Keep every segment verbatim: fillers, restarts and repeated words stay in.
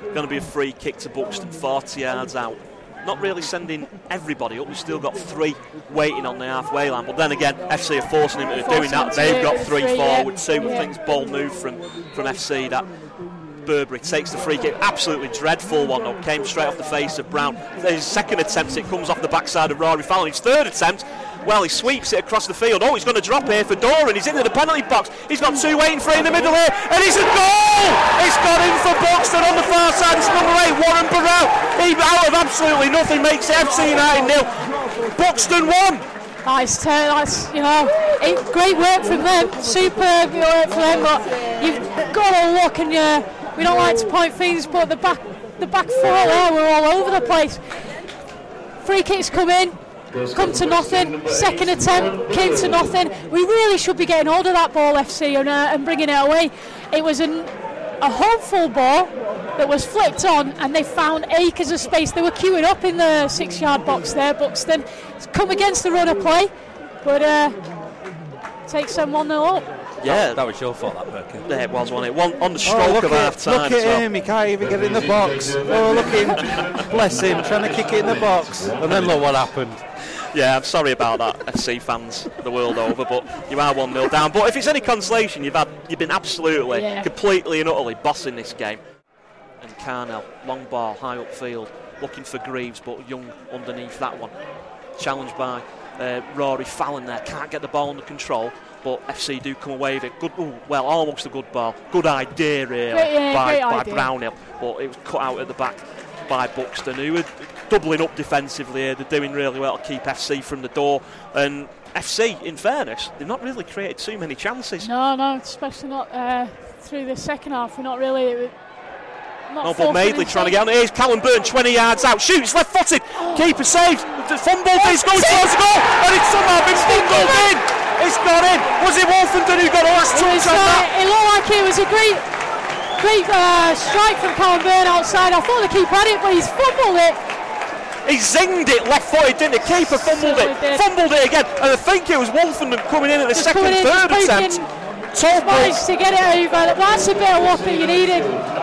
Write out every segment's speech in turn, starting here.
Going to be a free kick to Buxton, forty yards out. Not really sending everybody up. We've still got three waiting on the halfway line. But then again, F C are forcing him into doing that. They've got three forward too. I think it's ball move from, from F C that. Burberry takes the free kick, absolutely dreadful one though, came straight off the face of Brown. His second attempt, it comes off the backside of Rory Fallon. His third attempt, well, he sweeps it across the field. Oh, he's going to drop here for Doran. He's into the penalty box. He's got two waiting for him in the middle here, and he's a goal! It's got in for Buxton on the far side. It's number eight, Warren Burrell. He out of absolutely nothing makes F C United nil. Buxton won. That's, that's you know, it, great work from them, superb work from them, but you've got to look and you, we don't like to point fingers, but the back the back four there were all over the place. Free kicks come in, come to nothing, second attempt came to nothing. We really should be getting hold of that ball, F C, and, uh, and bringing it away. It was an, a hopeful ball that was flicked on, and they found acres of space. They were queuing up in the six yard box there, Buxton. It's come against the run of play, but uh, takes them one nil up. Yeah, that, that was your fault, that Perkin. Yeah, it was, wasn't it? One on the stroke oh, of half time. Look at well. him, he can't even get in the box. Oh, look at him, bless him, trying to kick it in the box. And then look what happened. Yeah, I'm sorry about that, F C fans the world over, but you are one nil down. But if it's any consolation, you've had you've been absolutely, yeah. completely and utterly bossing this game. And Carnell, long ball, high upfield, looking for Greaves, but Young underneath that one. Challenged by uh, Rory Fallon there, can't get the ball under control, but F C do come away with it. Good, ooh, well, almost a good ball. Good idea, really, great, yeah, by, by idea. Brownhill, but it was cut out at the back by Buxton, who were doubling up defensively here. They're doing really well to keep F C from the door. And F C, in fairness, they've not really created too many chances. No, no, especially not uh, through the second half. We're not really... Not no, but Madeley trying to get on it. Here's Callum Byrne, twenty yards out. Shoots, left footed. Oh. Keeper saves. The fumble. He's going towards the goal. And it's somehow been fumbled in. It's got in. Was it Wolfenden who got the last touch on that? It looked like it was a great great uh, strike from Callum Byrne outside. I thought the keeper had it, but he's fumbled it. He zinged it left footed, didn't the keeper? Fumbled so it. Did. Fumbled it again. And I think it was Wolfenden coming in at the just second, in, third attempt. Managed to get it over. That's a bit of luck that you needed.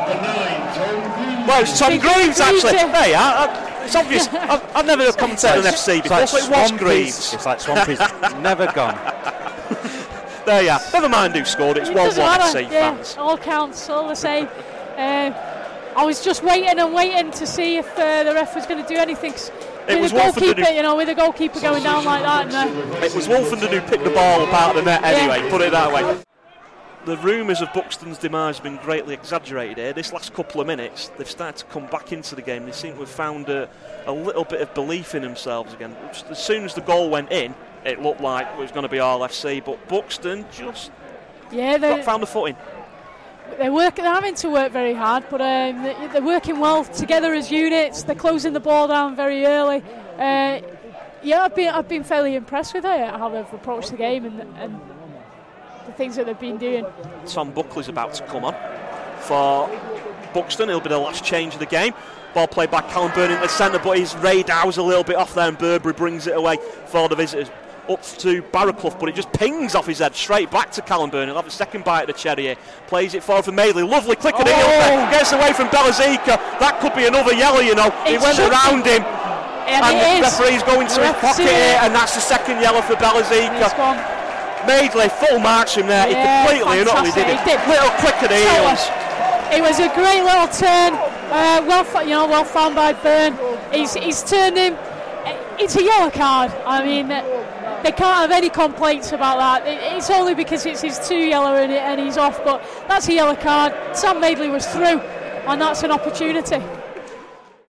Well, it's Tom Greaves actually. Hey, I, I, it's obvious. I've, I've never commentated on F C before, like so it was Greaves. It's like Swampy's never gone. There you are. Never mind who scored. It's one one F C yeah, fans. All counts, all the same. Uh, I was just waiting and waiting to see if uh, the ref was going to do anything. It with was the goalkeeper, who, you know, with the goalkeeper going down like that. And, uh, it was Wolfenden who picked the ball up out of the net anyway. Yeah. Put it that way. The rumours of Buxton's demise have been greatly exaggerated here. This last couple of minutes, they've started to come back into the game. They seem to have found a, a little bit of belief in themselves again. As soon as the goal went in, it looked like it was going to be all F C, but Buxton just yeah, got found a footing. They're, work, they're having to work very hard, but um, they're working well together as units. They're closing the ball down very early. Uh, yeah, I've been, I've been fairly impressed with how they've approached the game and, and the things that they've been doing. Tom Buckley's about to come on for Buxton. He'll be the last change of the game. Ball played by Callum Byrne in the centre, but his radar's a little bit off there, and Burberry brings it away for the visitors. Up to Barraclough, but it just pings off his head straight back to Callum Byrne. He'll have a second bite at the cherry here. Plays it forward for Madeley. Lovely click of the heel there. Gets away from Belazika. That could be another yellow, you know. It he went around be. him. And, and the is. referee's going to his pocket here, and that's the second yellow for Belazika. Madeley full marks him there. Yeah, he completely and utterly did it. Did. Little click of the heels. It was a great little turn. Uh, well, you know, well found by Byrne. He's he's turned him. It's a yellow card. I mean, they can't have any complaints about that. It's only because it's his two yellow and, and he's off. But that's a yellow card. Sam Madeley was through, and that's an opportunity.